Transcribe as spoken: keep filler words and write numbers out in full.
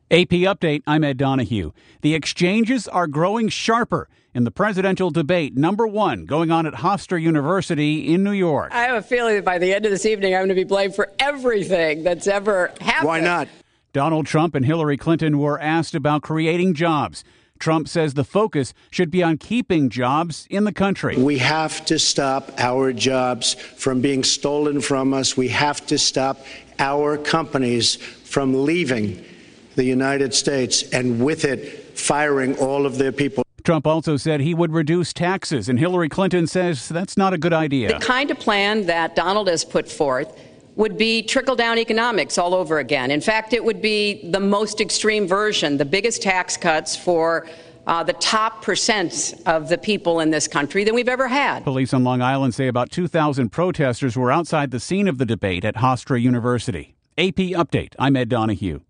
A P Update, I'm Ed Donahue. The exchanges are growing sharper in the presidential debate, number one, going on at Hofstra University in New York. I have a feeling that by the end of this evening, I'm going to be blamed for everything that's ever happened. Why not? Donald Trump and Hillary Clinton were asked about creating jobs. Trump says the focus should be on keeping jobs in the country. We have to stop our jobs from being stolen from us. We have to stop our companies from leaving the United States and with it firing all of their people. Trump also said he would reduce taxes, and Hillary Clinton says that's not a good idea. The kind of plan that Donald has put forth would be trickle-down economics all over again. In fact, it would be the most extreme version, the biggest tax cuts for uh, the top percent of the people in this country than we've ever had. Police on Long Island say about two thousand protesters were outside the scene of the debate at Hofstra University. A P Update, I'm Ed Donahue.